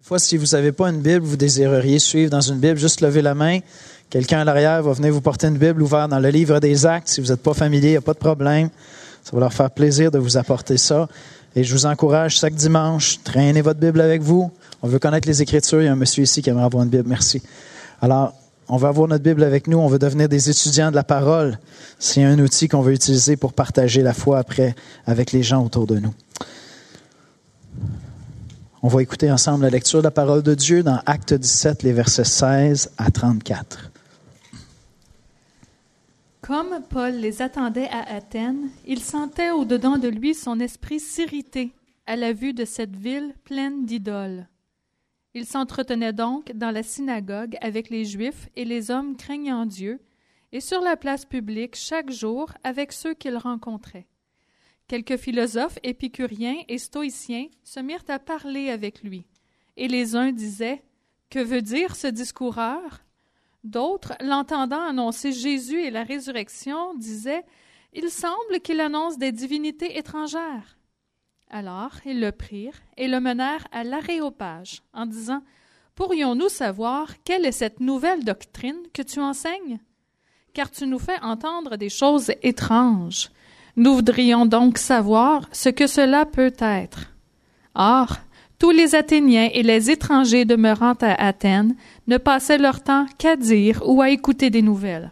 Des fois, si vous n'avez pas une Bible, vous désireriez suivre dans une Bible, juste levez la main. Quelqu'un à l'arrière va venir vous porter une Bible ouverte dans le livre des Actes. Si vous n'êtes pas familier, il n'y a pas de problème. Ça va leur faire plaisir de vous apporter ça. Et je vous encourage chaque dimanche, traînez votre Bible avec vous. On veut connaître les Écritures. Il y a un monsieur ici qui aimerait avoir une Bible. Merci. Alors, on va avoir notre Bible avec nous. On veut devenir des étudiants de la parole. C'est un outil qu'on veut utiliser pour partager la foi après avec les gens autour de nous. On va écouter ensemble la lecture de la parole de Dieu dans Actes 17, les versets 16 à 34. Comme Paul les attendait à Athènes, il sentait au-dedans de lui son esprit s'irriter à la vue de cette ville pleine d'idoles. Il s'entretenait donc dans la synagogue avec les Juifs et les hommes craignant Dieu, et sur la place publique chaque jour avec ceux qu'il rencontrait. Quelques philosophes épicuriens et stoïciens se mirent à parler avec lui, et les uns disaient « Que veut dire ce discoureur ?» D'autres, l'entendant annoncer Jésus et la résurrection, disaient « Il semble qu'il annonce des divinités étrangères. » Alors, ils le prirent et le menèrent à l'Aréopage, en disant « Pourrions-nous savoir quelle est cette nouvelle doctrine que tu enseignes? Car tu nous fais entendre des choses étranges. Nous voudrions donc savoir ce que cela peut être. » Or, tous les Athéniens et les étrangers demeurant à Athènes ne passaient leur temps qu'à dire ou à écouter des nouvelles.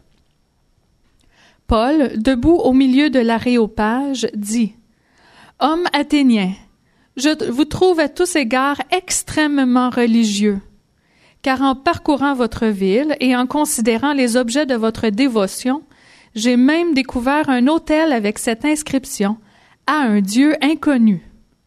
Paul, debout au milieu de l'Aréopage, dit « Hommes athéniens, je vous trouve à tous égards extrêmement religieux, car en parcourant votre ville et en considérant les objets de votre dévotion, j'ai même découvert un autel avec cette inscription « À un Dieu inconnu ».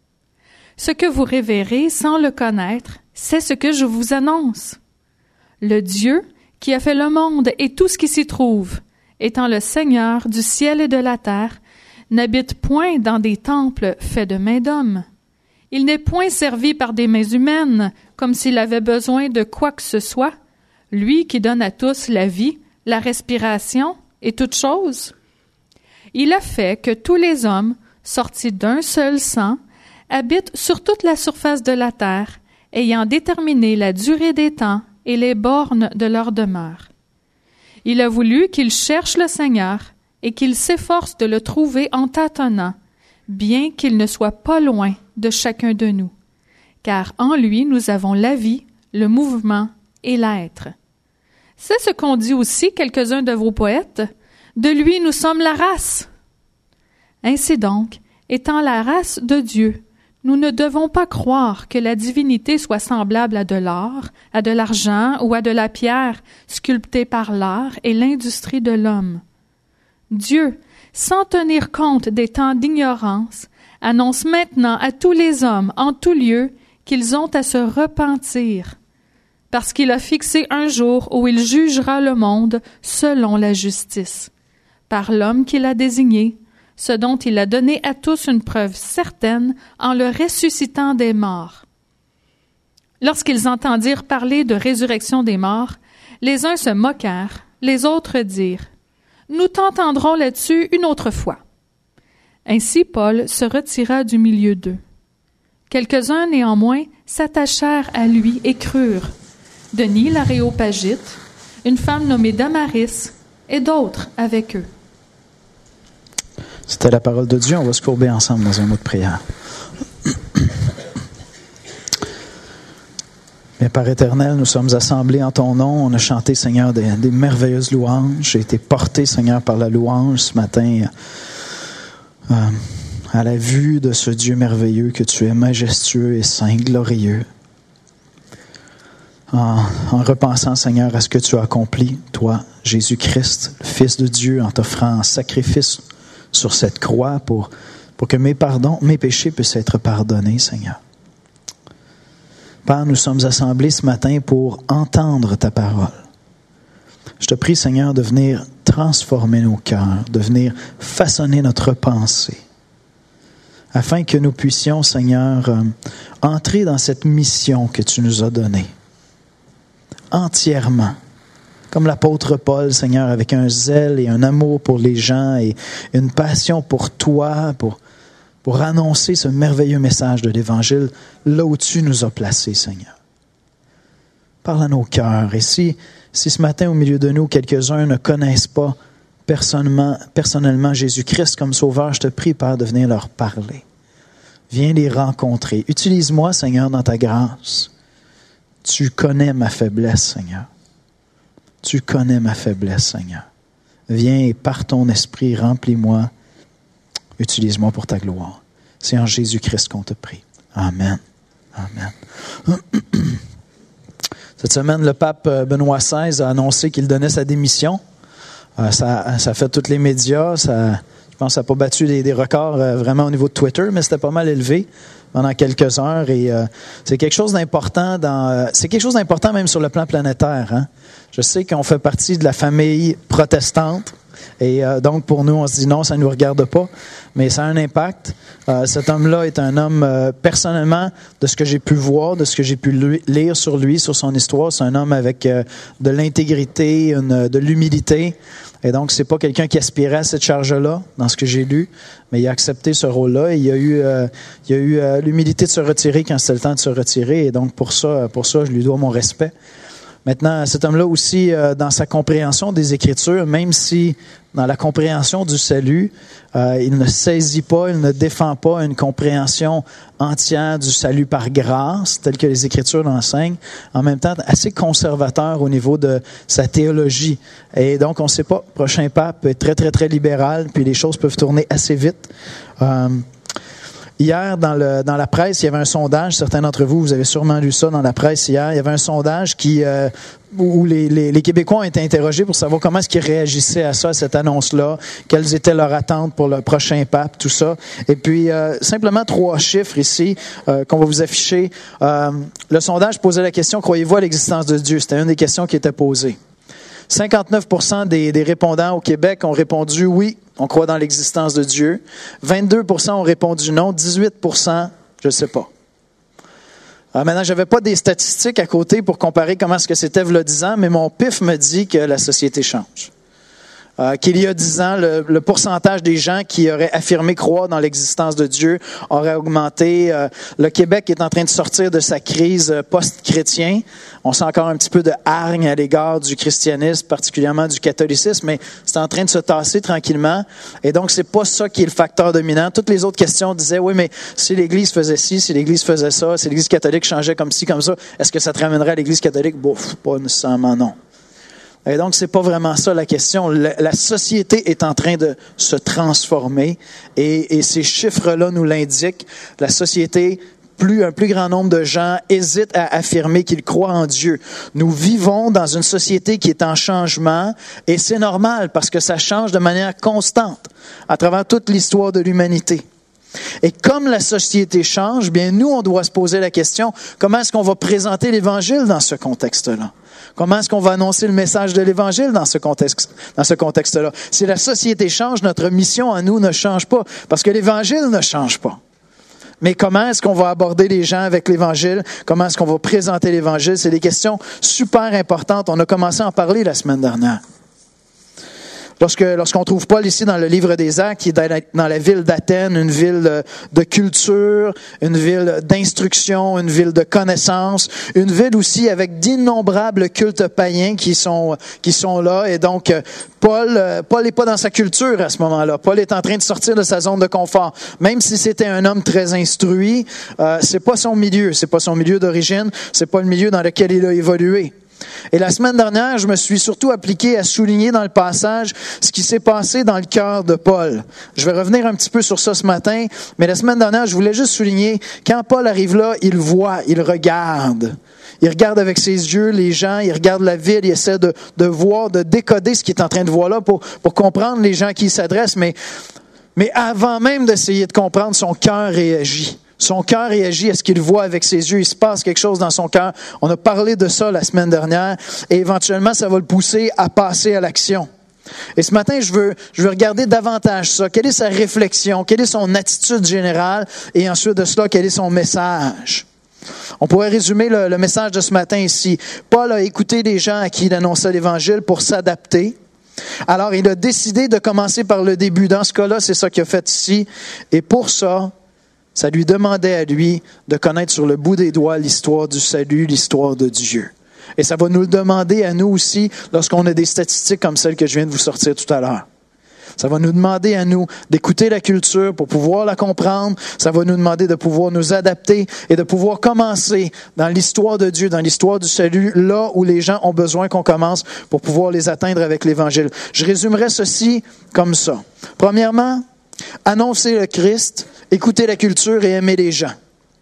Ce que vous révérez sans le connaître, c'est ce que je vous annonce. Le Dieu qui a fait le monde et tout ce qui s'y trouve, étant le Seigneur du ciel et de la terre, n'habite point dans des temples faits de mains d'hommes. Il n'est point servi par des mains humaines, comme s'il avait besoin de quoi que ce soit, lui qui donne à tous la vie, la respiration et toutes choses. Il a fait que tous les hommes, sortis d'un seul sang, habitent sur toute la surface de la terre, ayant déterminé la durée des temps et les bornes de leur demeure. Il a voulu qu'ils cherchent le Seigneur et qu'ils s'efforcent de le trouver en tâtonnant, bien qu'il ne soit pas loin de chacun de nous, car en lui nous avons la vie, le mouvement et l'être. C'est ce qu'ont dit aussi quelques-uns de vos poètes, « De lui nous sommes la race ». Ainsi donc, étant la race de Dieu, nous ne devons pas croire que la divinité soit semblable à de l'or, à de l'argent ou à de la pierre sculptée par l'art et l'industrie de l'homme. Dieu, sans tenir compte des temps d'ignorance, annonce maintenant à tous les hommes en tout lieu qu'ils ont à se repentir, parce qu'il a fixé un jour où il jugera le monde selon la justice, par l'homme qu'il a désigné, ce dont il a donné à tous une preuve certaine en le ressuscitant des morts. Lorsqu'ils entendirent parler de résurrection des morts, les uns se moquèrent, les autres dirent « Nous t'entendrons là-dessus une autre fois. » Ainsi Paul se retira du milieu d'eux. Quelques-uns néanmoins s'attachèrent à lui et crurent, Denis l'Aréopagite, une femme nommée Damaris et d'autres avec eux. C'était la parole de Dieu. On va se courber ensemble dans un mot de prière. Bien, Père éternel, nous sommes assemblés en ton nom. On a chanté, Seigneur, des merveilleuses louanges. J'ai été porté, Seigneur, par la louange ce matin à la vue de ce Dieu merveilleux que tu es, majestueux et saint, glorieux. En repensant, Seigneur, à ce que tu as accompli, toi, Jésus-Christ, le Fils de Dieu, en t'offrant un sacrifice sur cette croix pour que mes péchés puissent être pardonnés, Seigneur. Père, nous sommes assemblés ce matin pour entendre ta parole. Je te prie, Seigneur, de venir transformer nos cœurs, de venir façonner notre pensée, afin que nous puissions, Seigneur, entrer dans cette mission que tu nous as donnée, entièrement. Comme l'apôtre Paul, Seigneur, avec un zèle et un amour pour les gens et une passion pour toi, pour annoncer ce merveilleux message de l'Évangile là où tu nous as placés, Seigneur. Parle à nos cœurs. Et si ce matin, au milieu de nous, quelques-uns ne connaissent pas personnellement Jésus-Christ comme Sauveur, je te prie, Père, de venir leur parler. Viens les rencontrer. Utilise-moi, Seigneur, dans ta grâce. Tu connais ma faiblesse, Seigneur. Tu connais ma faiblesse, Seigneur. Viens et par ton esprit, remplis-moi. Utilise-moi pour ta gloire. C'est en Jésus-Christ qu'on te prie. Amen. Amen. Cette semaine, le pape Benoît XVI a annoncé qu'il donnait sa démission. Ça fait tous les médias. Je pense que ça n'a pas battu des records vraiment au niveau de Twitter, mais c'était pas mal élevé pendant quelques heures. Et c'est quelque chose d'important c'est quelque chose d'important même sur le plan planétaire. Hein? Je sais qu'on fait partie de la famille protestante. Et donc, pour nous, on se dit non, ça ne nous regarde pas, mais ça a un impact. Cet homme-là est un homme, personnellement, de ce que j'ai pu voir, de ce que j'ai pu lire sur lui, sur son histoire, c'est un homme avec de l'intégrité, de l'humilité. Et donc, c'est pas quelqu'un qui aspirait à cette charge-là, dans ce que j'ai lu, mais il a accepté ce rôle-là et il a eu l'humilité de se retirer quand c'était le temps de se retirer. Et donc, pour ça, je lui dois mon respect. Maintenant, cet homme-là aussi, dans sa compréhension des Écritures, même si dans la compréhension du salut, il ne saisit pas, il ne défend pas une compréhension entière du salut par grâce, telle que les Écritures l'enseignent, en même temps assez conservateur au niveau de sa théologie. Et donc, on ne sait pas, le prochain pape est très, très, très libéral, puis les choses peuvent tourner assez vite. Hier, dans la presse, il y avait un sondage. Certains d'entre vous avez sûrement lu ça dans la presse hier. Il y avait un sondage où les Québécois ont été interrogés pour savoir comment est-ce qu'ils réagissaient à ça, à cette annonce-là, quelles étaient leurs attentes pour le prochain pape, tout ça. Et puis, simplement 3 chiffres ici qu'on va vous afficher. Le sondage posait la question, croyez-vous à l'existence de Dieu? C'était une des questions qui était posée. 59% des répondants au Québec ont répondu oui, on croit dans l'existence de Dieu. 22% ont répondu non. 18%, je ne sais pas. Maintenant, je n'avais pas des statistiques à côté pour comparer comment est-ce que c'était il y a 10 ans, mais mon pif me dit que la société change. Qu'il y a 10 ans, le pourcentage des gens qui auraient affirmé croire dans l'existence de Dieu aurait augmenté. Le Québec est en train de sortir de sa crise post-chrétien. On sent encore un petit peu de hargne à l'égard du christianisme, particulièrement du catholicisme, mais c'est en train de se tasser tranquillement. Et donc, c'est pas ça qui est le facteur dominant. Toutes les autres questions disaient, oui, mais si l'Église faisait ci, si l'Église faisait ça, si l'Église catholique changeait comme ci, comme ça, est-ce que ça te ramènerait à l'Église catholique? Bouf, pas nécessairement non. Et donc, c'est pas vraiment ça la question. La société est en train de se transformer et ces chiffres-là nous l'indiquent. La société, un plus grand nombre de gens hésitent à affirmer qu'ils croient en Dieu. Nous vivons dans une société qui est en changement et c'est normal parce que ça change de manière constante à travers toute l'histoire de l'humanité. Et comme la société change, bien nous, on doit se poser la question, comment est-ce qu'on va présenter l'Évangile dans ce contexte-là? Comment est-ce qu'on va annoncer le message de l'Évangile dans ce contexte-là? Si la société change, notre mission à nous ne change pas, parce que l'Évangile ne change pas. Mais comment est-ce qu'on va aborder les gens avec l'Évangile? Comment est-ce qu'on va présenter l'Évangile? C'est des questions super importantes. On a commencé à en parler la semaine dernière. Lorsqu'on trouve Paul ici dans le livre des Actes, qui est dans la ville d'Athènes, une ville de culture, une ville d'instruction, une ville de connaissance, une ville aussi avec d'innombrables cultes païens qui sont là. Et donc, Paul n'est pas dans sa culture à ce moment-là. Paul est en train de sortir de sa zone de confort. Même si c'était un homme très instruit, c'est pas son milieu d'origine, c'est pas le milieu dans lequel il a évolué. Et la semaine dernière, je me suis surtout appliqué à souligner dans le passage ce qui s'est passé dans le cœur de Paul. Je vais revenir un petit peu sur ça ce matin, mais la semaine dernière, je voulais juste souligner, quand Paul arrive là, il voit, il regarde. Il regarde avec ses yeux les gens, il regarde la ville, il essaie de voir, de décoder ce qu'il est en train de voir là pour comprendre les gens qui s'adressent, mais avant même d'essayer de comprendre, son cœur réagit. Son cœur réagit à ce qu'il voit avec ses yeux. Il se passe quelque chose dans son cœur. On a parlé de ça la semaine dernière et éventuellement, ça va le pousser à passer à l'action. Et ce matin, je veux regarder davantage ça. Quelle est sa réflexion? Quelle est son attitude générale? Et ensuite de cela, quel est son message? On pourrait résumer le message de ce matin ici. Paul a écouté les gens à qui il annonçait l'Évangile pour s'adapter. Alors, il a décidé de commencer par le début. Dans ce cas-là, c'est ça qu'il a fait ici. Et pour ça lui demandait à lui de connaître sur le bout des doigts l'histoire du salut, l'histoire de Dieu. Et ça va nous le demander à nous aussi lorsqu'on a des statistiques comme celles que je viens de vous sortir tout à l'heure. Ça va nous demander à nous d'écouter la culture pour pouvoir la comprendre. Ça va nous demander de pouvoir nous adapter et de pouvoir commencer dans l'histoire de Dieu, dans l'histoire du salut, là où les gens ont besoin qu'on commence pour pouvoir les atteindre avec l'Évangile. Je résumerai ceci comme ça. Premièrement, annoncer le Christ, écouter la culture et aimer les gens.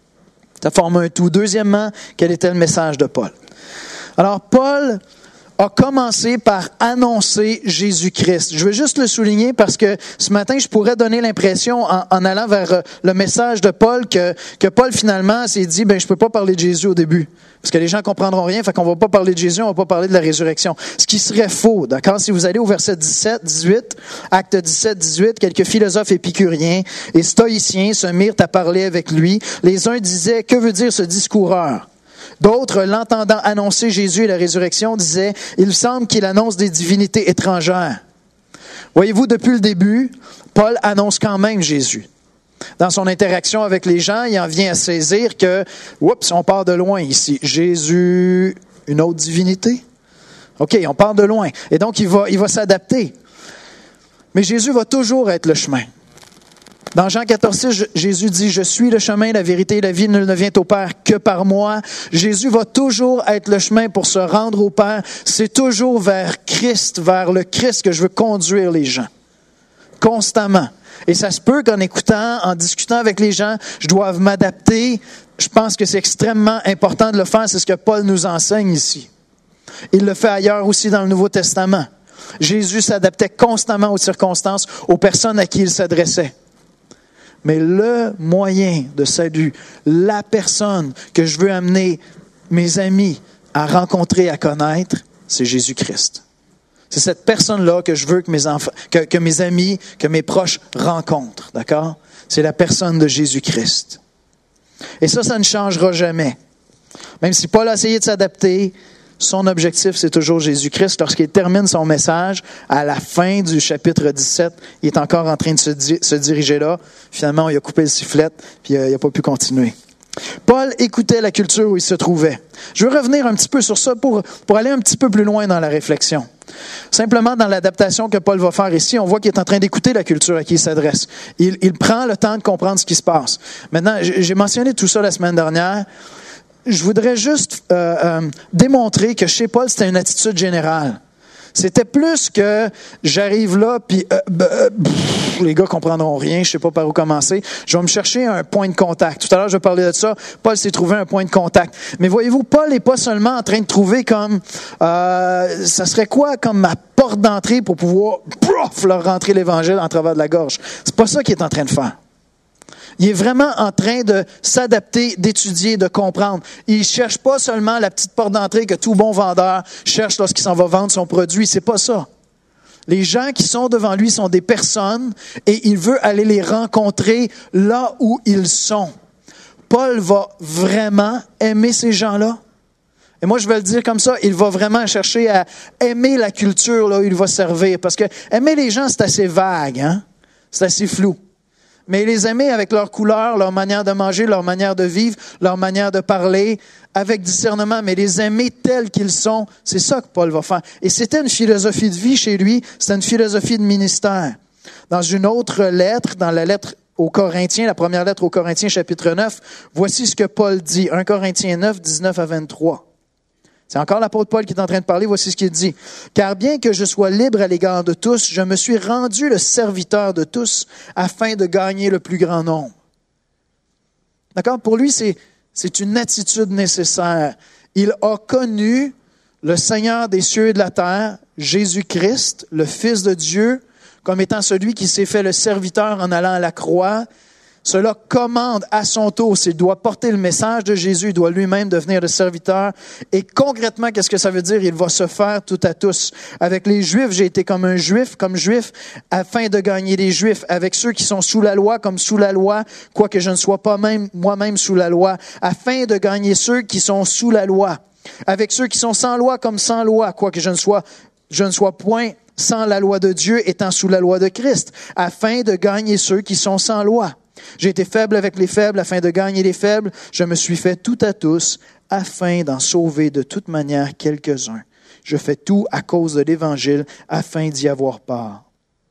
Ça forme un tout. Deuxièmement, quel était le message de Paul? Alors, Paul a commencé par annoncer Jésus-Christ. Je veux juste le souligner parce que ce matin, je pourrais donner l'impression, en allant vers le message de Paul, que Paul finalement s'est dit, je peux pas parler de Jésus au début. Parce que les gens comprendront rien, fait qu'on va pas parler de Jésus, on va pas parler de la résurrection. Ce qui serait faux, d'accord? Si vous allez au verset 17, 18, acte 17, 18, quelques philosophes épicuriens et stoïciens se mirent à parler avec lui. Les uns disaient, que veut dire ce discoureur? D'autres, l'entendant annoncer Jésus et la résurrection, disaient, il semble qu'il annonce des divinités étrangères. Voyez-vous, depuis le début, Paul annonce quand même Jésus. Dans son interaction avec les gens, il en vient à saisir que, oups, on part de loin ici. Jésus, une autre divinité? OK, on part de loin. Et donc, il va s'adapter. Mais Jésus va toujours être le chemin. Dans Jean 14,6, Jésus dit, « Je suis le chemin, la vérité et la vie, nul ne vient au Père que par moi. » Jésus va toujours être le chemin pour se rendre au Père. C'est toujours vers Christ, vers le Christ que je veux conduire les gens. Constamment. Et ça se peut qu'en écoutant, en discutant avec les gens, je doive m'adapter. Je pense que c'est extrêmement important de le faire. C'est ce que Paul nous enseigne ici. Il le fait ailleurs aussi dans le Nouveau Testament. Jésus s'adaptait constamment aux circonstances, aux personnes à qui il s'adressait. Mais le moyen de salut, la personne que je veux amener mes amis à rencontrer, à connaître, c'est Jésus-Christ. C'est cette personne-là que je veux que mes enfants, que mes amis, que mes proches rencontrent, d'accord? C'est la personne de Jésus-Christ. Et ça ne changera jamais. Même si Paul a essayé de s'adapter, son objectif, c'est toujours Jésus-Christ. Lorsqu'il termine son message, à la fin du chapitre 17, il est encore en train de se diriger là. Finalement, il a coupé le sifflet, puis il n'a pas pu continuer. Paul écoutait la culture où il se trouvait. Je veux revenir un petit peu sur ça pour aller un petit peu plus loin dans la réflexion. Simplement, dans l'adaptation que Paul va faire ici, on voit qu'il est en train d'écouter la culture à qui il s'adresse. Il prend le temps de comprendre ce qui se passe. Maintenant, j'ai mentionné tout ça la semaine dernière. Je voudrais juste démontrer que chez Paul, c'était une attitude générale. C'était plus que j'arrive là, puis les gars comprendront rien, je sais pas par où commencer. Je vais me chercher un point de contact. Tout à l'heure, je vais parler de ça. Paul s'est trouvé un point de contact. Mais voyez-vous, Paul n'est pas seulement en train de trouver comme, ça serait quoi comme ma porte d'entrée pour pouvoir leur rentrer l'Évangile en travers de la gorge. C'est pas ça qu'il est en train de faire. Il est vraiment en train de s'adapter, d'étudier, de comprendre. Il ne cherche pas seulement la petite porte d'entrée que tout bon vendeur cherche lorsqu'il s'en va vendre son produit. C'est pas ça. Les gens qui sont devant lui sont des personnes et il veut aller les rencontrer là où ils sont. Paul va vraiment aimer ces gens-là. Et moi, je vais le dire comme ça, il va vraiment chercher à aimer la culture là où il va servir. Parce que aimer les gens, c'est assez vague, hein? C'est assez flou. Mais les aimer avec leur couleur, leur manière de manger, leur manière de vivre, leur manière de parler, avec discernement, mais les aimer tels qu'ils sont, c'est ça que Paul va faire. Et c'était une philosophie de vie chez lui, c'était une philosophie de ministère. Dans une autre lettre, dans la lettre aux Corinthiens, la première lettre aux Corinthiens, chapitre 9, voici ce que Paul dit, 1 Corinthiens 9, 19 à 23. C'est encore l'apôtre Paul qui est en train de parler, voici ce qu'il dit. « Car bien que je sois libre à l'égard de tous, je me suis rendu le serviteur de tous afin de gagner le plus grand nombre. » D'accord? Pour lui, c'est une attitude nécessaire. Il a connu le Seigneur des cieux et de la terre, Jésus-Christ, le Fils de Dieu, comme étant celui qui s'est fait le serviteur en allant à la croix. Cela commande à son tour, s'il doit porter le message de Jésus, il doit lui-même devenir le serviteur. Et concrètement, qu'est-ce que ça veut dire? Il va se faire tout à tous. Avec les Juifs, j'ai été comme juif, afin de gagner les Juifs. Avec ceux qui sont sous la loi, comme sous la loi, quoique je ne sois pas même moi-même sous la loi, afin de gagner ceux qui sont sous la loi. Avec ceux qui sont sans loi, comme sans loi, quoique je ne sois point sans la loi de Dieu, étant sous la loi de Christ, afin de gagner ceux qui sont sans loi. J'ai été faible avec les faibles afin de gagner les faibles. Je me suis fait tout à tous afin d'en sauver de toute manière quelques-uns. Je fais tout à cause de l'Évangile, afin d'y avoir part.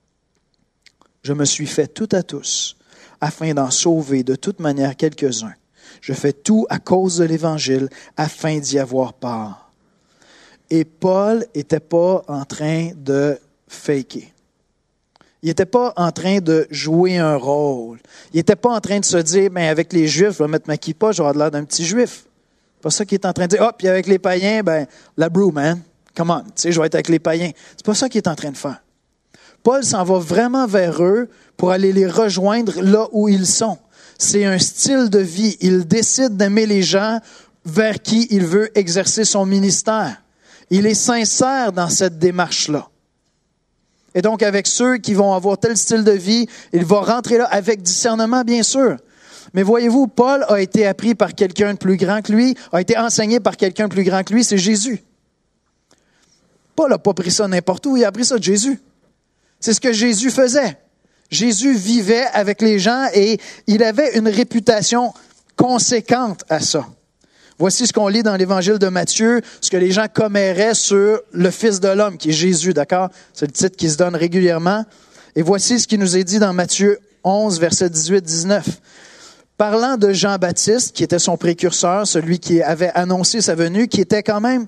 Je me suis fait tout à tous, afin d'en sauver de toute manière quelques-uns. Je fais tout à cause de l'Évangile, afin d'y avoir part. Et Paul n'était pas en train de faker. Il n'était pas en train de jouer un rôle. Il n'était pas en train de se dire, ben avec les Juifs, je vais mettre ma kippa, je vais avoir l'air d'un petit Juif. C'est pas ça qu'il est en train de dire. Puis avec les païens, ben la brew, man. Come on, tu sais, je vais être avec les païens. C'est pas ça qu'il est en train de faire. Paul s'en va vraiment vers eux pour aller les rejoindre là où ils sont. C'est un style de vie. Il décide d'aimer les gens vers qui il veut exercer son ministère. Il est sincère dans cette démarche-là. Et donc, avec ceux qui vont avoir tel style de vie, il va rentrer là avec discernement, bien sûr. Mais voyez-vous, Paul a été appris par quelqu'un de plus grand que lui, a été enseigné par quelqu'un de plus grand que lui, c'est Jésus. Paul n'a pas pris ça n'importe où, il a appris ça de Jésus. C'est ce que Jésus faisait. Jésus vivait avec les gens et il avait une réputation conséquente à ça. Voici ce qu'on lit dans l'Évangile de Matthieu, ce que les gens comméraient sur le Fils de l'homme, qui est Jésus, d'accord? C'est le titre qui se donne régulièrement. Et voici ce qui nous est dit dans Matthieu 11, versets 18-19. Parlant de Jean-Baptiste, qui était son précurseur, celui qui avait annoncé sa venue, qui était quand même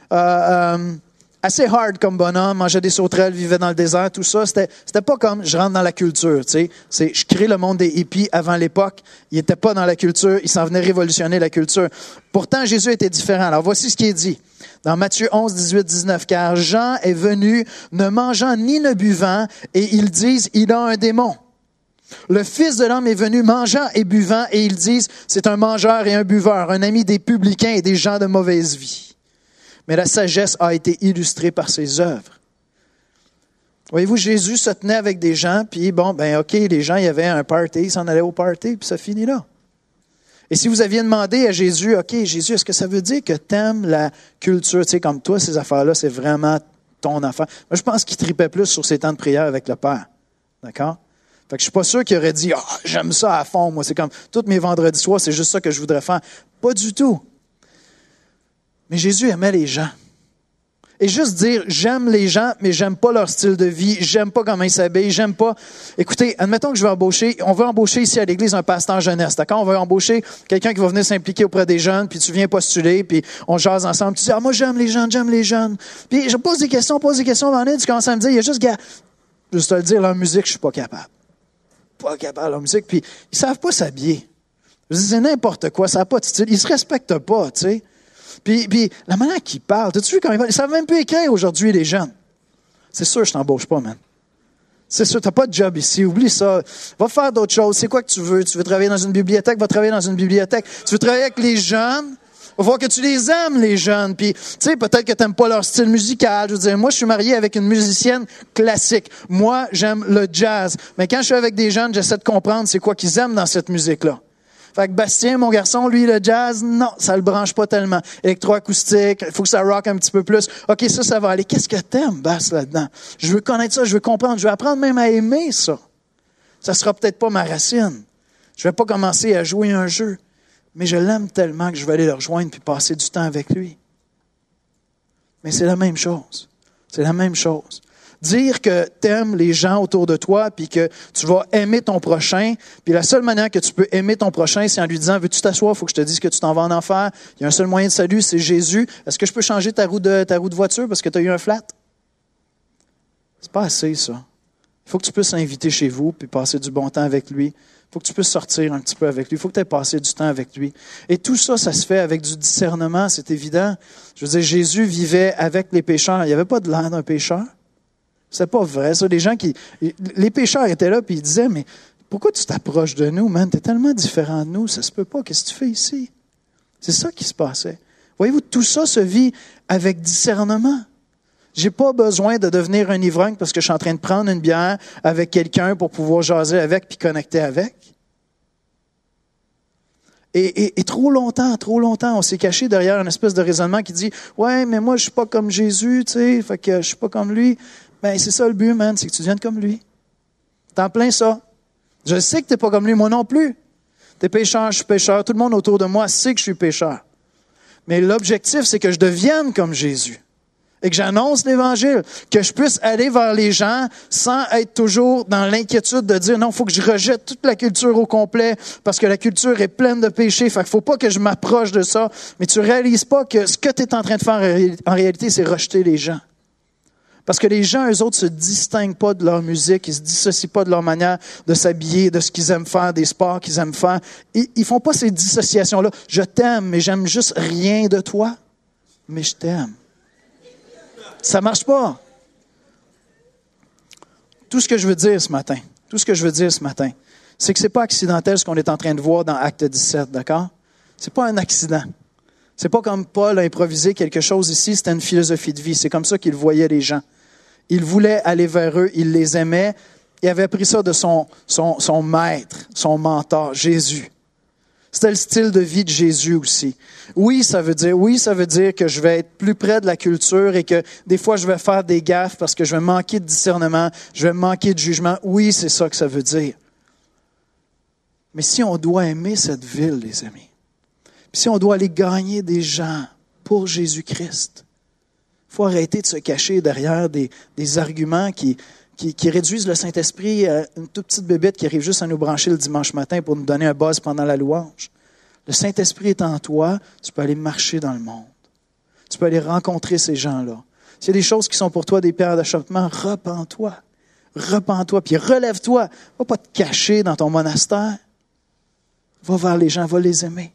assez hard comme bonhomme, mangeait des sauterelles, vivait dans le désert, tout ça. C'était pas comme je rentre dans la culture, tu sais. Je crée le monde des hippies avant l'époque. Il n'était pas dans la culture, il s'en venait révolutionner la culture. Pourtant, Jésus était différent. Alors, voici ce qui est dit dans Matthieu 11, 18, 19. Car Jean est venu ne mangeant ni ne buvant, et ils disent, il a un démon. Le Fils de l'homme est venu mangeant et buvant, et ils disent, c'est un mangeur et un buveur, un ami des publicains et des gens de mauvaise vie. Mais la sagesse a été illustrée par ses œuvres. Voyez-vous, Jésus se tenait avec des gens, puis les gens, il y avait un party, ils s'en allaient au party, puis ça finit là. Et si vous aviez demandé à Jésus, OK, Jésus, est-ce que ça veut dire que t'aimes la culture, tu sais, comme toi, ces affaires-là, c'est vraiment ton affaire? Moi, je pense qu'il tripait plus sur ses temps de prière avec le Père. D'accord? Fait que je suis pas sûr qu'il aurait dit, j'aime ça à fond, moi, c'est comme, tous mes vendredis soirs, c'est juste ça que je voudrais faire. Pas du tout. Mais Jésus aimait les gens. Et juste dire, j'aime les gens, mais j'aime pas leur style de vie, j'aime pas comment ils s'habillent, j'aime pas... Écoutez, admettons que on veut embaucher ici à l'église un pasteur jeunesse, d'accord? On veut embaucher quelqu'un qui va venir s'impliquer auprès des jeunes, puis tu viens postuler, puis on jase ensemble, tu dis, moi j'aime les jeunes. Puis je pose des questions, tu commences à me dire, il y a juste, juste à le dire, leur musique, je suis pas capable. Pas capable, leur musique, puis ils savent pas s'habiller. Je dis, c'est n'importe quoi, ça n'a pas de style, ils se respectent pas, tu sais. Puis la manière qu'ils parlent, t'as-tu vu comment ils parlent? Ils savent même plus écrire aujourd'hui, les jeunes. C'est sûr, je t'embauche pas, man. C'est sûr, t'as pas de job ici, oublie ça. Va faire d'autres choses. C'est quoi que tu veux? Tu veux travailler dans une bibliothèque? Va travailler dans une bibliothèque. Tu veux travailler avec les jeunes? Va voir que tu les aimes, les jeunes. Puis, tu sais, peut-être que t'aimes pas leur style musical. Je veux dire, moi, je suis marié avec une musicienne classique. Moi, j'aime le jazz. Mais quand je suis avec des jeunes, j'essaie de comprendre c'est quoi qu'ils aiment dans cette musique-là. Fait que Bastien, mon garçon, lui, le jazz, non, ça le branche pas tellement. Électroacoustique, il faut que ça rock un petit peu plus. OK, ça va aller. Qu'est-ce que t'aimes, Bass, là-dedans? Je veux connaître ça, je veux comprendre, je veux apprendre même à aimer ça. Ça sera peut-être pas ma racine. Je vais pas commencer à jouer un jeu, mais je l'aime tellement que je vais aller le rejoindre puis passer du temps avec lui. Mais c'est la même chose. C'est la même chose. Dire que t'aimes les gens autour de toi puis que tu vas aimer ton prochain, puis la seule manière que tu peux aimer ton prochain, c'est en lui disant, veux-tu t'asseoir, il faut que je te dise que tu t'en vas en enfer. Il y a un seul moyen de salut, c'est Jésus. Est-ce que je peux changer ta roue de voiture parce que tu as eu un flat? C'est pas assez, ça. Il faut que tu puisses l'inviter chez vous puis passer du bon temps avec lui. Il faut que tu puisses sortir un petit peu avec lui. Il faut que tu aies passé du temps avec lui. Et tout ça, ça se fait avec du discernement, c'est évident. Je veux dire, Jésus vivait avec les pécheurs. Il n'y avait pas de l'air d'un pécheur. C'est pas vrai, ça. Les pécheurs étaient là, puis ils disaient, mais pourquoi tu t'approches de nous, man? T'es tellement différent de nous, ça se peut pas. Qu'est-ce que tu fais ici? C'est ça qui se passait. Voyez-vous, tout ça se vit avec discernement. J'ai pas besoin de devenir un ivrogne parce que je suis en train de prendre une bière avec quelqu'un pour pouvoir jaser avec puis connecter avec. Et trop longtemps, on s'est caché derrière une espèce de raisonnement qui dit, ouais, mais moi, je suis pas comme Jésus, tu sais, fait que je suis pas comme lui. Ben, c'est ça le but, man, c'est que tu deviennes comme lui. T'en plein ça. Je sais que t'es pas comme lui, moi non plus. T'es pécheur, je suis pécheur. Tout le monde autour de moi sait que je suis pécheur. Mais l'objectif, c'est que je devienne comme Jésus. Et que j'annonce l'Évangile, que je puisse aller vers les gens sans être toujours dans l'inquiétude de dire non, il faut que je rejette toute la culture au complet parce que la culture est pleine de péchés, fait qu'il faut pas que je m'approche de ça. Mais tu réalises pas que ce que tu es en train de faire en réalité, c'est rejeter les gens. Parce que les gens, eux autres, se distinguent pas de leur musique, ils se dissocient pas de leur manière de s'habiller, de ce qu'ils aiment faire, des sports qu'ils aiment faire. Ils font pas ces dissociations-là. Je t'aime, mais j'aime juste rien de toi, mais je t'aime. Ça marche pas. Tout ce que je veux dire ce matin, c'est que c'est pas accidentel ce qu'on est en train de voir dans Acte 17, d'accord? C'est pas un accident. C'est pas comme Paul a improvisé quelque chose ici, c'était une philosophie de vie. C'est comme ça qu'il voyait les gens. Il voulait aller vers eux, il les aimait. Il avait pris ça de son maître, son mentor, Jésus. C'était le style de vie de Jésus aussi. Oui, ça veut dire que je vais être plus près de la culture et que des fois je vais faire des gaffes parce que je vais manquer de discernement, je vais manquer de jugement. Oui, c'est ça que ça veut dire. Mais si on doit aimer cette ville, les amis, puis si on doit aller gagner des gens pour Jésus-Christ, il faut arrêter de se cacher derrière des arguments qui réduisent le Saint-Esprit à une toute petite bébête qui arrive juste à nous brancher le dimanche matin pour nous donner un buzz pendant la louange. Le Saint-Esprit est en toi, tu peux aller marcher dans le monde. Tu peux aller rencontrer ces gens-là. S'il y a des choses qui sont pour toi des pierres d'achoppement, repens-toi. Repens-toi, puis relève-toi. Va pas te cacher dans ton monastère. Va vers les gens, va les aimer.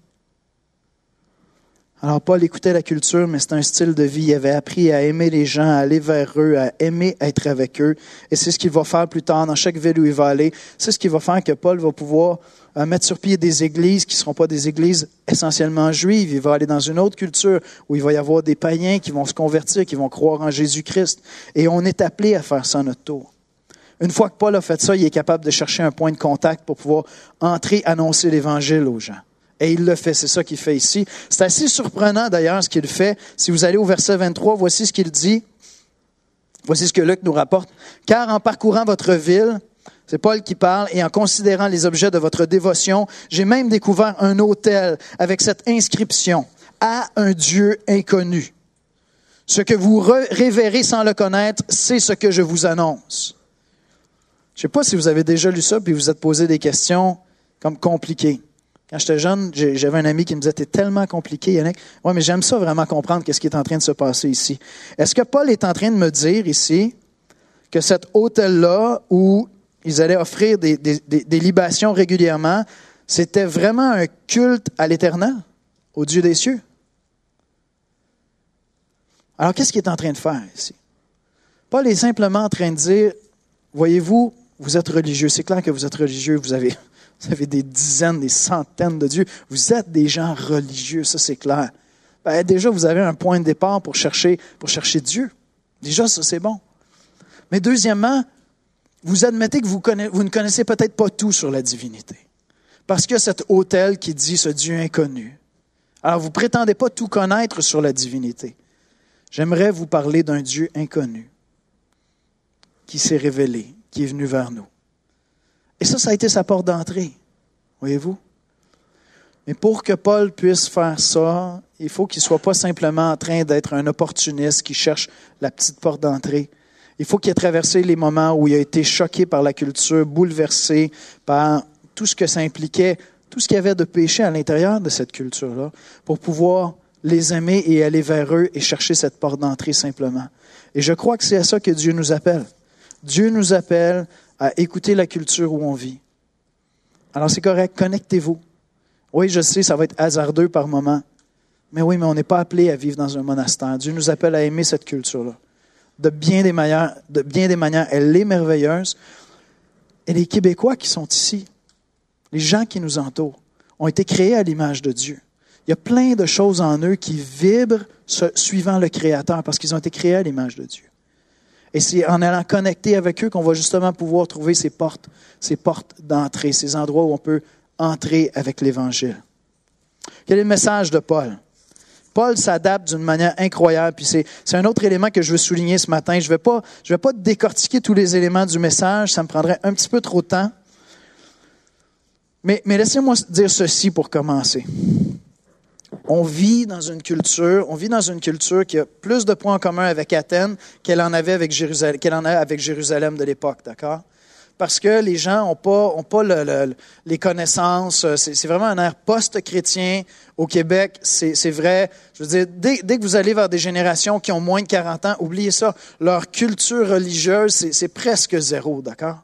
Alors, Paul écoutait la culture, mais c'est un style de vie. Il avait appris à aimer les gens, à aller vers eux, à aimer être avec eux. Et c'est ce qu'il va faire plus tard dans chaque ville où il va aller. C'est ce qui va faire que Paul va pouvoir mettre sur pied des églises qui ne seront pas des églises essentiellement juives. Il va aller dans une autre culture où il va y avoir des païens qui vont se convertir, qui vont croire en Jésus-Christ. Et on est appelé à faire ça à notre tour. Une fois que Paul a fait ça, il est capable de chercher un point de contact pour pouvoir entrer, annoncer l'Évangile aux gens. Et il le fait, c'est ça qu'il fait ici. C'est assez surprenant d'ailleurs ce qu'il fait. Si vous allez au verset 23, voici ce qu'il dit. Voici ce que Luc nous rapporte. « Car en parcourant votre ville, c'est Paul qui parle, et en considérant les objets de votre dévotion, j'ai même découvert un autel avec cette inscription « À un Dieu inconnu. Ce que vous révérez sans le connaître, c'est ce que je vous annonce. » Je ne sais pas si vous avez déjà lu ça puis vous vous êtes posé des questions comme compliquées. Quand j'étais jeune, j'avais un ami qui me disait « T'es tellement compliqué, Yannick. » Oui, mais j'aime ça vraiment comprendre qu'est-ce qui est en train de se passer ici. Est-ce que Paul est en train de me dire ici que cet autel-là, où ils allaient offrir des libations régulièrement, c'était vraiment un culte à l'Éternel, au Dieu des cieux? Alors, qu'est-ce qu'il est en train de faire ici? Paul est simplement en train de dire « Voyez-vous, vous êtes religieux. C'est clair que vous êtes religieux. Vous avez des dizaines, des centaines de dieux. Vous êtes des gens religieux, ça c'est clair. Ben, déjà, vous avez un point de départ pour chercher Dieu. Déjà, ça c'est bon. Mais deuxièmement, vous admettez que vous ne connaissez peut-être pas tout sur la divinité. Parce que cet autel qui dit ce Dieu inconnu. Alors, vous ne prétendez pas tout connaître sur la divinité. J'aimerais vous parler d'un Dieu inconnu qui s'est révélé, qui est venu vers nous. Et ça a été sa porte d'entrée, voyez-vous. Mais pour que Paul puisse faire ça, il faut qu'il ne soit pas simplement en train d'être un opportuniste qui cherche la petite porte d'entrée. Il faut qu'il ait traversé les moments où il a été choqué par la culture, bouleversé par tout ce que ça impliquait, tout ce qu'il y avait de péché à l'intérieur de cette culture-là, pour pouvoir les aimer et aller vers eux et chercher cette porte d'entrée simplement. Et je crois que c'est à ça que Dieu nous appelle. Dieu nous appelle à écouter la culture où on vit. Alors c'est correct, connectez-vous. Oui, je sais, ça va être hasardeux par moment. Mais oui, mais on n'est pas appelé à vivre dans un monastère. Dieu nous appelle à aimer cette culture-là. De bien des manières, elle est merveilleuse. Et les Québécois qui sont ici, les gens qui nous entourent, ont été créés à l'image de Dieu. Il y a plein de choses en eux qui vibrent suivant le Créateur parce qu'ils ont été créés à l'image de Dieu. Et c'est en allant connecter avec eux qu'on va justement pouvoir trouver ces portes d'entrée, ces endroits où on peut entrer avec l'Évangile. Quel est le message de Paul? Paul s'adapte d'une manière incroyable. Puis c'est un autre élément que je veux souligner ce matin. Je vais pas décortiquer tous les éléments du message. Ça me prendrait un petit peu trop de temps. Mais laissez-moi dire ceci pour commencer. On vit dans une culture qui a plus de points en commun avec Athènes qu'elle en a avec Jérusalem de l'époque, d'accord? Parce que les gens n'ont pas les connaissances. C'est vraiment un air post-chrétien au Québec. C'est vrai. Je veux dire, dès que vous allez vers des générations qui ont moins de 40 ans, oubliez ça. Leur culture religieuse, c'est presque zéro, d'accord?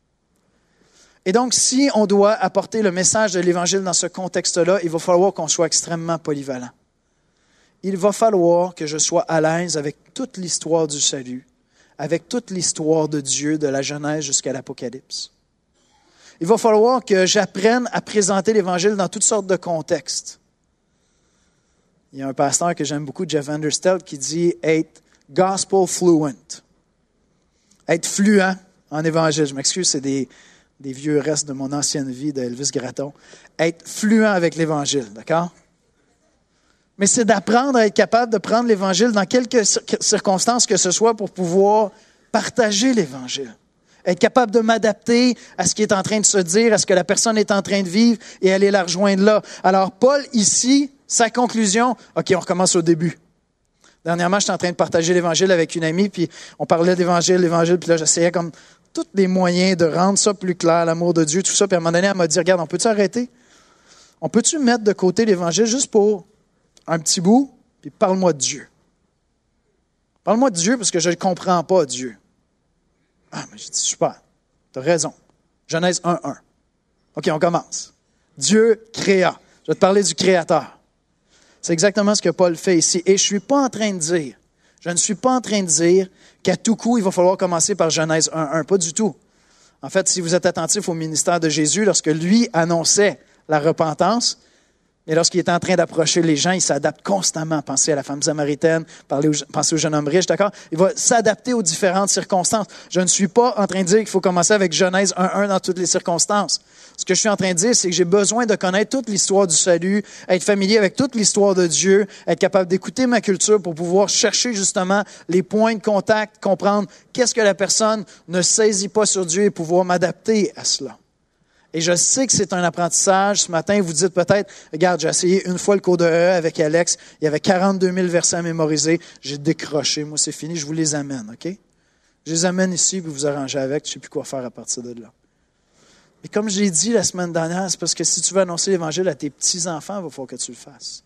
Et donc, si on doit apporter le message de l'Évangile dans ce contexte-là, il va falloir qu'on soit extrêmement polyvalent. Il va falloir que je sois à l'aise avec toute l'histoire du salut, avec toute l'histoire de Dieu, de la Genèse jusqu'à l'Apocalypse. Il va falloir que j'apprenne à présenter l'Évangile dans toutes sortes de contextes. Il y a un pasteur que j'aime beaucoup, Jeff Vanderstelt, qui dit « être gospel fluent ». Être fluent en Évangile. Je m'excuse, c'est des vieux restes de mon ancienne vie d'Elvis Gratton. Être fluent avec l'Évangile, d'accord? Mais c'est d'apprendre à être capable de prendre l'Évangile dans quelques circonstances que ce soit pour pouvoir partager l'Évangile. Être capable de m'adapter à ce qui est en train de se dire, à ce que la personne est en train de vivre et aller la rejoindre là. Alors, Paul, ici, sa conclusion, OK, on recommence au début. Dernièrement, j'étais en train de partager l'Évangile avec une amie, puis on parlait d'Évangile, puis là, j'essayais comme tous les moyens de rendre ça plus clair, l'amour de Dieu, tout ça. Puis à un moment donné, elle m'a dit, regarde, on peut-tu arrêter? On peut-tu mettre de côté l'Évangile juste pour un petit bout, puis parle-moi de Dieu. Parle-moi de Dieu parce que je ne comprends pas Dieu. Ah, mais j'ai dit, super, tu as raison. Genèse 1:1. OK, on commence. Dieu créa. Je vais te parler du Créateur. C'est exactement ce que Paul fait ici. Et je ne suis pas en train de dire qu'à tout coup, il va falloir commencer par Genèse 1:1. Pas du tout. En fait, si vous êtes attentif au ministère de Jésus, lorsque lui annonçait la repentance, et lorsqu'il est en train d'approcher les gens, il s'adapte constamment. Pensez à la femme samaritaine, pensez au jeune homme riche, d'accord? Il va s'adapter aux différentes circonstances. Je ne suis pas en train de dire qu'il faut commencer avec Genèse 1:1 dans toutes les circonstances. Ce que je suis en train de dire, c'est que j'ai besoin de connaître toute l'histoire du salut, être familier avec toute l'histoire de Dieu, être capable d'écouter ma culture pour pouvoir chercher justement les points de contact, comprendre qu'est-ce que la personne ne saisit pas sur Dieu et pouvoir m'adapter à cela. Et je sais que c'est un apprentissage. Ce matin, vous dites peut-être, regarde, j'ai essayé une fois le cours de E avec Alex. Il y avait 42 000 versets à mémoriser. J'ai décroché. Moi, c'est fini. Je vous les amène, OK? Je les amène ici, puis vous arrangez avec. Je ne sais plus quoi faire à partir de là. Et comme je l'ai dit la semaine dernière, c'est parce que si tu veux annoncer l'Évangile à tes petits-enfants, il va falloir que tu le fasses.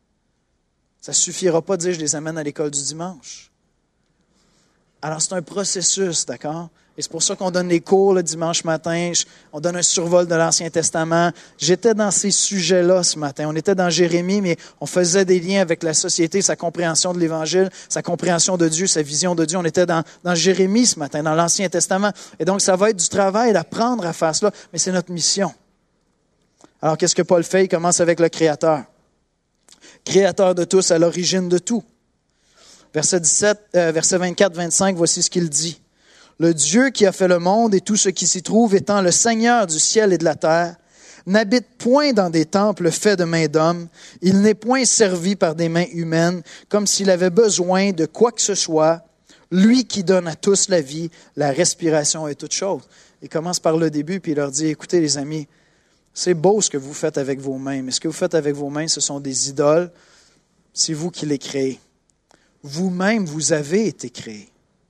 Ça ne suffira pas de dire, je les amène à l'école du dimanche. Alors, c'est un processus, d'accord? Et c'est pour ça qu'on donne les cours le dimanche matin. On donne un survol de l'Ancien Testament. J'étais dans ces sujets-là ce matin. On était dans Jérémie, mais on faisait des liens avec la société, sa compréhension de l'Évangile, sa compréhension de Dieu, sa vision de Dieu. On était dans Jérémie ce matin, dans l'Ancien Testament. Et donc, ça va être du travail d'apprendre à faire cela, mais c'est notre mission. Alors, qu'est-ce que Paul fait? Il commence avec le Créateur. Créateur de tous, à l'origine de tout. Verset 24-25, voici ce qu'il dit. Le Dieu qui a fait le monde et tout ce qui s'y trouve, étant le Seigneur du ciel et de la terre, n'habite point dans des temples faits de mains d'hommes. Il n'est point servi par des mains humaines, comme s'il avait besoin de quoi que ce soit. Lui qui donne à tous la vie, la respiration et toutes choses. Il commence par le début, puis il leur dit, écoutez les amis, c'est beau ce que vous faites avec vos mains, mais ce que vous faites avec vos mains, ce sont des idoles. C'est vous qui les créez. Vous-même, vous avez été créés.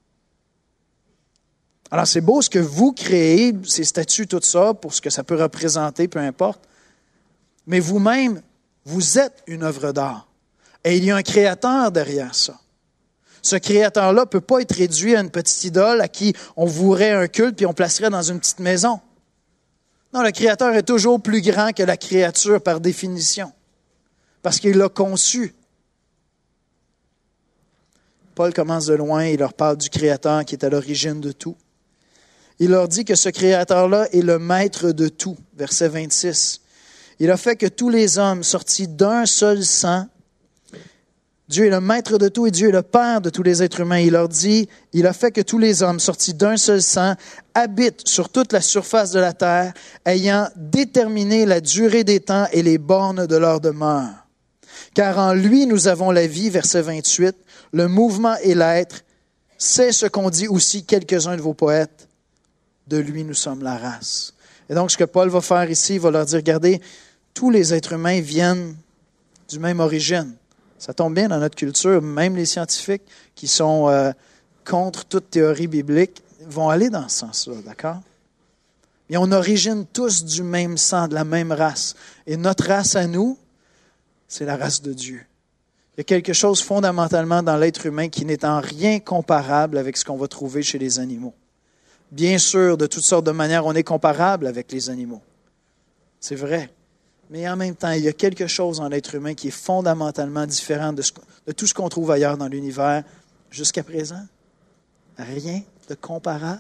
Alors, c'est beau ce que vous créez, ces statues, tout ça, pour ce que ça peut représenter, peu importe. Mais vous-même, vous êtes une œuvre d'art. Et il y a un créateur derrière ça. Ce créateur-là ne peut pas être réduit à une petite idole à qui on vouerait un culte puis on placerait dans une petite maison. Non, le créateur est toujours plus grand que la créature par définition, parce qu'il l'a conçu. Paul commence de loin, il leur parle du Créateur qui est à l'origine de tout. Il leur dit que ce Créateur-là est le maître de tout, verset 26. Il a fait que tous les hommes sortis d'un seul sang, Dieu est le maître de tout et Dieu est le Père de tous les êtres humains. Il leur dit, il a fait que tous les hommes sortis d'un seul sang habitent sur toute la surface de la terre, ayant déterminé la durée des temps et les bornes de leur demeure. Car en lui nous avons la vie, verset 28, le mouvement et l'être. C'est ce qu'ont dit aussi quelques-uns de vos poètes. De lui nous sommes la race. Et donc ce que Paul va faire ici, il va leur dire, regardez, tous les êtres humains viennent du même origine. Ça tombe bien dans notre culture, même les scientifiques qui sont contre toute théorie biblique vont aller dans ce sens-là, d'accord? Mais on origine tous du même sang, de la même race. Et notre race à nous, c'est la race de Dieu. Il y a quelque chose fondamentalement dans l'être humain qui n'est en rien comparable avec ce qu'on va trouver chez les animaux. Bien sûr, de toutes sortes de manières, on est comparable avec les animaux. C'est vrai. Mais en même temps, il y a quelque chose en l'être humain qui est fondamentalement différent de tout ce qu'on trouve ailleurs dans l'univers jusqu'à présent. Rien de comparable.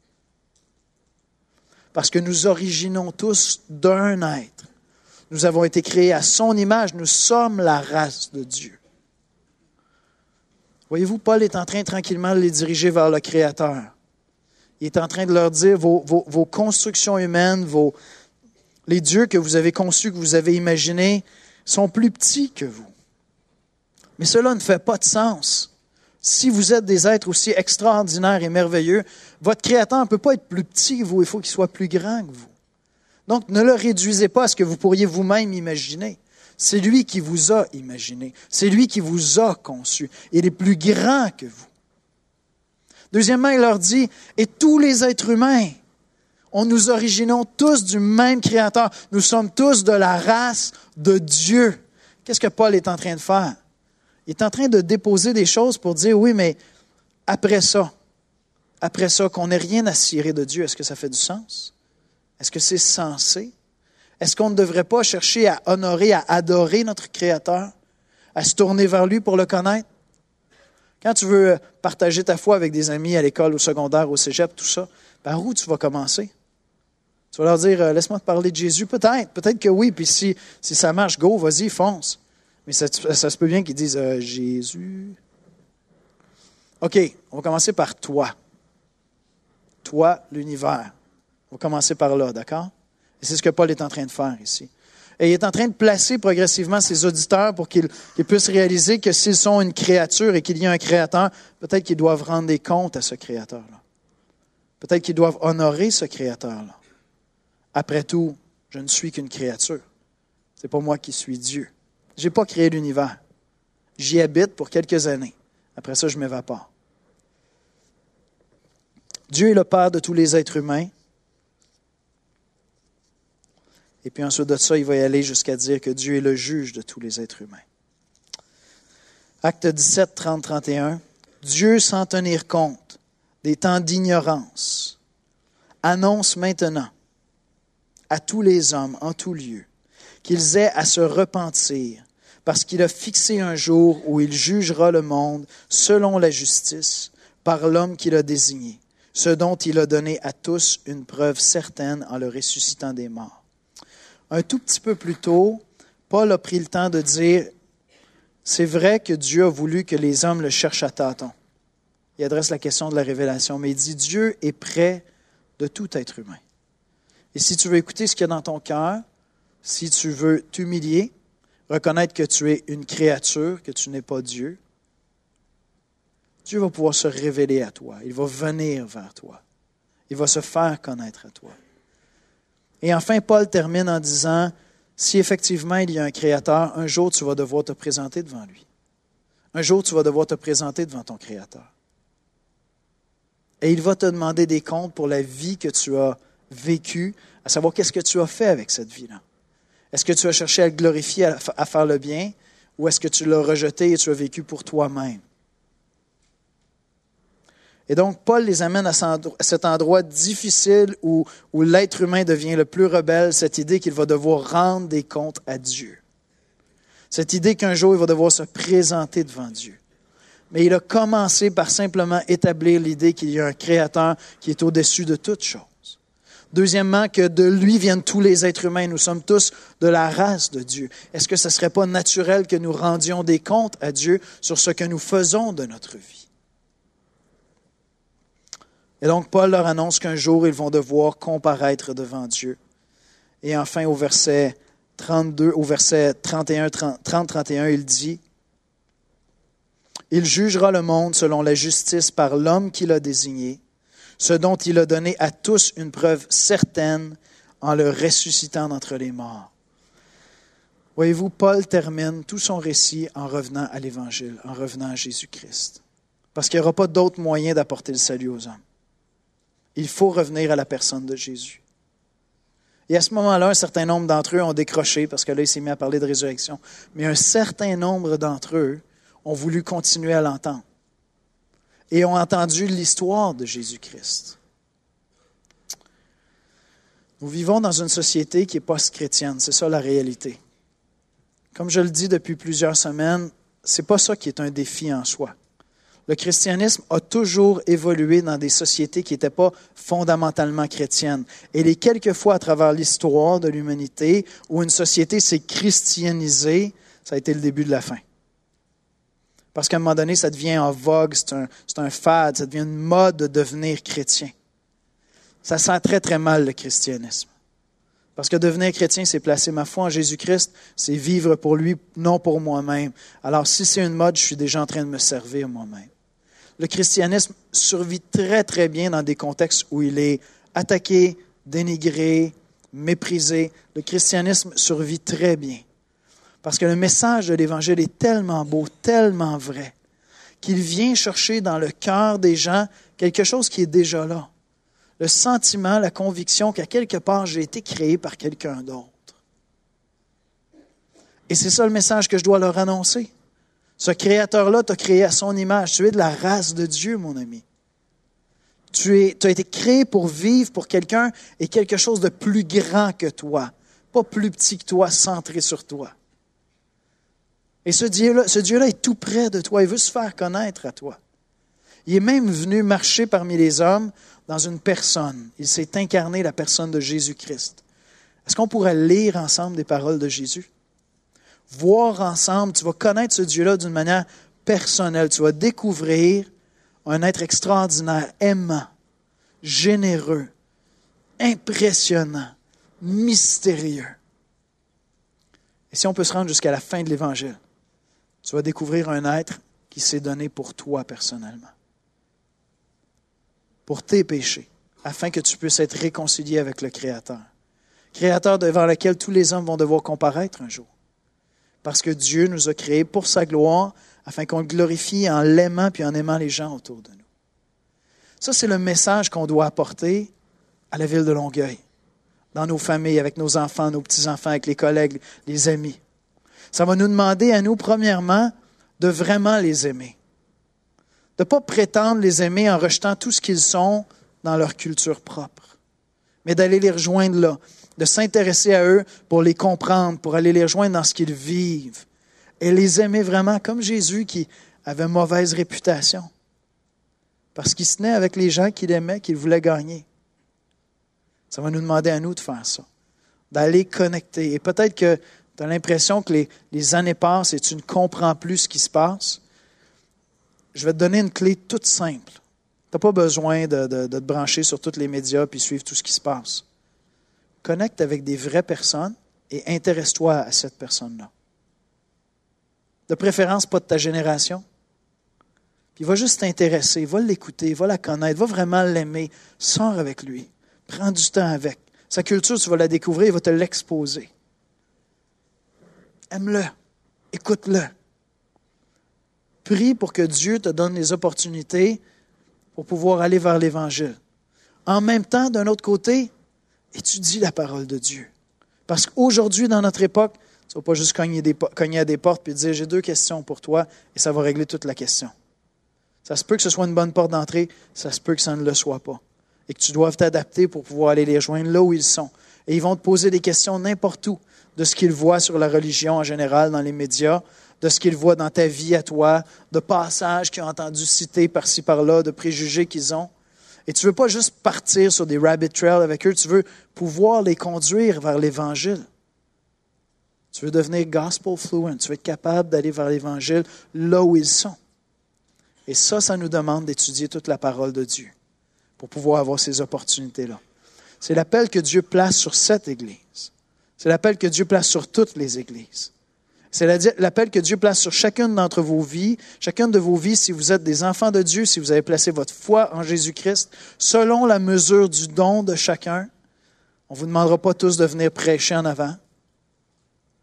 Parce que nous originons tous d'un être. Nous avons été créés à son image. Nous sommes la race de Dieu. Voyez-vous, Paul est en train tranquillement de les diriger vers le Créateur. Il est en train de leur dire, vos constructions humaines, les dieux que vous avez conçus, que vous avez imaginés, sont plus petits que vous. Mais cela ne fait pas de sens. Si vous êtes des êtres aussi extraordinaires et merveilleux, votre Créateur ne peut pas être plus petit que vous, il faut qu'il soit plus grand que vous. Donc, ne le réduisez pas à ce que vous pourriez vous-même imaginer. C'est lui qui vous a imaginé. C'est lui qui vous a conçu. Il est plus grand que vous. Deuxièmement, il leur dit, et tous les êtres humains, nous originons tous du même Créateur. Nous sommes tous de la race de Dieu. Qu'est-ce que Paul est en train de faire? Il est en train de déposer des choses pour dire, oui, mais après ça, qu'on n'ait rien à cirer de Dieu, est-ce que ça fait du sens? Est-ce que c'est sensé? Est-ce qu'on ne devrait pas chercher à honorer, à adorer notre Créateur, à se tourner vers lui pour le connaître? Quand tu veux partager ta foi avec des amis à l'école, au secondaire, au cégep, tout ça, par où tu vas commencer? Tu vas leur dire, laisse-moi te parler de Jésus. Peut-être que oui, puis si ça marche, go, vas-y, fonce. Mais ça se peut bien qu'ils disent, Jésus. OK, on va commencer par toi. Toi, l'univers. On va commencer par là, d'accord? Et c'est ce que Paul est en train de faire ici. Et il est en train de placer progressivement ses auditeurs pour qu'ils puissent réaliser que s'ils sont une créature et qu'il y a un créateur, peut-être qu'ils doivent rendre des comptes à ce créateur-là. Peut-être qu'ils doivent honorer ce créateur-là. Après tout, je ne suis qu'une créature. C'est pas moi qui suis Dieu. Je n'ai pas créé l'univers. J'y habite pour quelques années. Après ça, je m'évapore. Dieu est le Père de tous les êtres humains. Et puis ensuite de ça, il va y aller jusqu'à dire que Dieu est le juge de tous les êtres humains. Acte 17, 30, 31. Dieu, sans tenir compte des temps d'ignorance, annonce maintenant à tous les hommes, en tout lieu, qu'ils aient à se repentir, parce qu'il a fixé un jour où il jugera le monde selon la justice, par l'homme qu'il a désigné, ce dont il a donné à tous une preuve certaine en le ressuscitant des morts. Un tout petit peu plus tôt, Paul a pris le temps de dire, c'est vrai que Dieu a voulu que les hommes le cherchent à tâtons. Il adresse la question de la révélation, mais il dit, Dieu est près de tout être humain. Et si tu veux écouter ce qu'il y a dans ton cœur, si tu veux t'humilier, reconnaître que tu es une créature, que tu n'es pas Dieu, Dieu va pouvoir se révéler à toi. Il va venir vers toi. Il va se faire connaître à toi. Et enfin, Paul termine en disant, si effectivement il y a un Créateur, un jour tu vas devoir te présenter devant lui. Un jour tu vas devoir te présenter devant ton Créateur. Et il va te demander des comptes pour la vie que tu as vécue, à savoir qu'est-ce que tu as fait avec cette vie-là. Est-ce que tu as cherché à le glorifier, à faire le bien, ou est-ce que tu l'as rejeté et tu as vécu pour toi-même? Et donc, Paul les amène à cet endroit difficile où l'être humain devient le plus rebelle, cette idée qu'il va devoir rendre des comptes à Dieu. Cette idée qu'un jour, il va devoir se présenter devant Dieu. Mais il a commencé par simplement établir l'idée qu'il y a un Créateur qui est au-dessus de toutes choses. Deuxièmement, que de lui viennent tous les êtres humains. Nous sommes tous de la race de Dieu. Est-ce que ce ne serait pas naturel que nous rendions des comptes à Dieu sur ce que nous faisons de notre vie? Et donc, Paul leur annonce qu'un jour, ils vont devoir comparaître devant Dieu. Et enfin, au verset 32, au verset 30-31, il dit, « Il jugera le monde selon la justice par l'homme qu'il a désigné, ce dont il a donné à tous une preuve certaine en le ressuscitant d'entre les morts. » Voyez-vous, Paul termine tout son récit en revenant à l'Évangile, en revenant à Jésus-Christ. Parce qu'il n'y aura pas d'autre moyen d'apporter le salut aux hommes. Il faut revenir à la personne de Jésus. Et à ce moment-là, un certain nombre d'entre eux ont décroché, parce que là, il s'est mis à parler de résurrection. Mais un certain nombre d'entre eux ont voulu continuer à l'entendre. Et ont entendu l'histoire de Jésus-Christ. Nous vivons dans une société qui est post-chrétienne. C'est ça la réalité. Comme je le dis depuis plusieurs semaines, ce n'est pas ça qui est un défi en soi. Le christianisme a toujours évolué dans des sociétés qui n'étaient pas fondamentalement chrétiennes. Et les quelques fois à travers l'histoire de l'humanité où une société s'est christianisée, ça a été le début de la fin. Parce qu'à un moment donné, ça devient en vogue, c'est un fad, ça devient une mode de devenir chrétien. Ça sent très, très mal le christianisme. Parce que devenir chrétien, c'est placer ma foi en Jésus-Christ, c'est vivre pour lui, non pour moi-même. Alors si c'est une mode, je suis déjà en train de me servir moi-même. Le christianisme survit très, très bien dans des contextes où il est attaqué, dénigré, méprisé. Le christianisme survit très bien. Parce que le message de l'Évangile est tellement beau, tellement vrai, qu'il vient chercher dans le cœur des gens quelque chose qui est déjà là. Le sentiment, la conviction qu'à quelque part, j'ai été créé par quelqu'un d'autre. Et c'est ça le message que je dois leur annoncer. Ce créateur-là t'a créé à son image. Tu es de la race de Dieu, mon ami. Tu as été créé pour vivre pour quelqu'un et quelque chose de plus grand que toi. Pas plus petit que toi, centré sur toi. Et ce Dieu-là est tout près de toi. Il veut se faire connaître à toi. Il est même venu marcher parmi les hommes dans une personne. Il s'est incarné la personne de Jésus-Christ. Est-ce qu'on pourrait lire ensemble des paroles de Jésus? Voir ensemble, tu vas connaître ce Dieu-là d'une manière personnelle. Tu vas découvrir un être extraordinaire, aimant, généreux, impressionnant, mystérieux. Et si on peut se rendre jusqu'à la fin de l'Évangile, tu vas découvrir un être qui s'est donné pour toi personnellement. Pour tes péchés, afin que tu puisses être réconcilié avec le Créateur. Créateur devant lequel tous les hommes vont devoir comparaître un jour. Parce que Dieu nous a créés pour sa gloire, afin qu'on le glorifie en l'aimant puis en aimant les gens autour de nous. Ça, c'est le message qu'on doit apporter à la ville de Longueuil, dans nos familles, avec nos enfants, nos petits-enfants, avec les collègues, les amis. Ça va nous demander à nous, premièrement, de vraiment les aimer. De ne pas prétendre les aimer en rejetant tout ce qu'ils sont dans leur culture propre, mais d'aller les rejoindre là, de s'intéresser à eux pour les comprendre, pour aller les rejoindre dans ce qu'ils vivent et les aimer vraiment comme Jésus qui avait mauvaise réputation parce qu'il se tenait avec les gens qu'il aimait, qu'il voulait gagner. Ça va nous demander à nous de faire ça, d'aller connecter. Et peut-être que tu as l'impression que les années passent et tu ne comprends plus ce qui se passe. Je vais te donner une clé toute simple. Tu n'as pas besoin de te brancher sur tous les médias puis suivre tout ce qui se passe. Connecte avec des vraies personnes et intéresse-toi à cette personne-là. De préférence, pas de ta génération. Puis va juste t'intéresser, va l'écouter, va la connaître, va vraiment l'aimer. Sors avec lui. Prends du temps avec. Sa culture, tu vas la découvrir, il va te l'exposer. Aime-le. Écoute-le. Prie pour que Dieu te donne les opportunités pour pouvoir aller vers l'Évangile. En même temps, d'un autre côté, étudie la parole de Dieu. Parce qu'aujourd'hui, dans notre époque, tu ne vas pas juste cogner à des portes et dire « J'ai 2 questions pour toi » et ça va régler toute la question. Ça se peut que ce soit une bonne porte d'entrée, ça se peut que ça ne le soit pas. Et que tu doives t'adapter pour pouvoir aller les rejoindre là où ils sont. Et ils vont te poser des questions n'importe où, de ce qu'ils voient sur la religion en général, dans les médias, de ce qu'ils voient dans ta vie à toi, de passages qu'ils ont entendu citer par-ci par-là, de préjugés qu'ils ont. Et tu ne veux pas juste partir sur des rabbit trails avec eux, tu veux pouvoir les conduire vers l'Évangile. Tu veux devenir gospel fluent, tu veux être capable d'aller vers l'Évangile là où ils sont. Et ça nous demande d'étudier toute la parole de Dieu pour pouvoir avoir ces opportunités-là. C'est l'appel que Dieu place sur cette Église. C'est l'appel que Dieu place sur toutes les Églises. C'est l'appel que Dieu place sur chacune d'entre vos vies, chacune de vos vies, si vous êtes des enfants de Dieu, si vous avez placé votre foi en Jésus-Christ, selon la mesure du don de chacun. On ne vous demandera pas tous de venir prêcher en avant.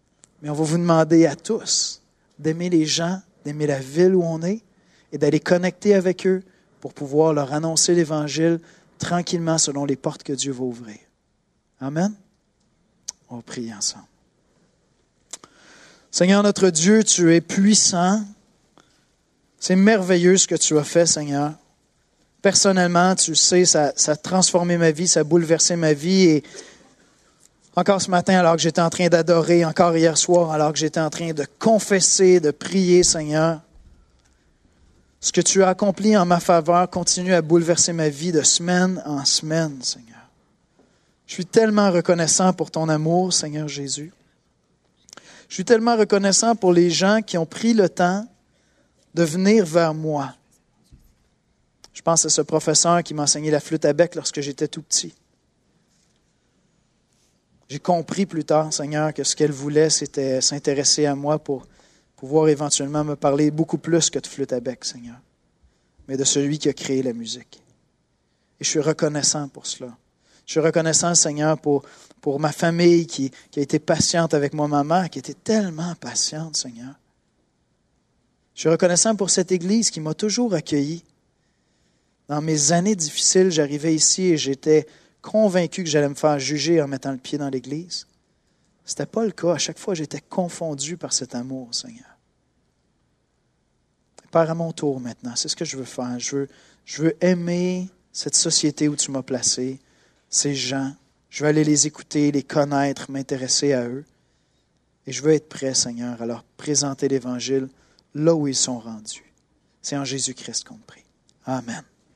Mais on va vous demander à tous d'aimer les gens, d'aimer la ville où on est et d'aller connecter avec eux pour pouvoir leur annoncer l'Évangile tranquillement selon les portes que Dieu va ouvrir. Amen. On va prier ensemble. Seigneur notre Dieu, tu es puissant. C'est merveilleux ce que tu as fait, Seigneur. Personnellement, tu sais, ça a transformé ma vie, ça a bouleversé ma vie. Et encore ce matin, alors que j'étais en train d'adorer, encore hier soir, alors que j'étais en train de confesser, de prier, Seigneur, ce que tu as accompli en ma faveur continue à bouleverser ma vie de semaine en semaine, Seigneur. Je suis tellement reconnaissant pour ton amour, Seigneur Jésus. Je suis tellement reconnaissant pour les gens qui ont pris le temps de venir vers moi. Je pense à ce professeur qui m'enseignait la flûte à bec lorsque j'étais tout petit. J'ai compris plus tard, Seigneur, que ce qu'elle voulait, c'était s'intéresser à moi pour pouvoir éventuellement me parler beaucoup plus que de flûte à bec, Seigneur, mais de celui qui a créé la musique. Et je suis reconnaissant pour cela. Je suis reconnaissant, Seigneur, pour ma famille qui a été patiente avec moi, ma mère, qui était tellement patiente, Seigneur. Je suis reconnaissant pour cette Église qui m'a toujours accueilli. Dans mes années difficiles, j'arrivais ici et j'étais convaincu que j'allais me faire juger en mettant le pied dans l'Église. Ce n'était pas le cas. À chaque fois, j'étais confondu par cet amour, Seigneur. Père, à mon tour maintenant, c'est ce que je veux faire. Je veux aimer cette société où tu m'as placé, ces gens. Je veux aller les écouter, les connaître, m'intéresser à eux. Et je veux être prêt, Seigneur, à leur présenter l'Évangile là où ils sont rendus. C'est en Jésus-Christ qu'on prie. Amen.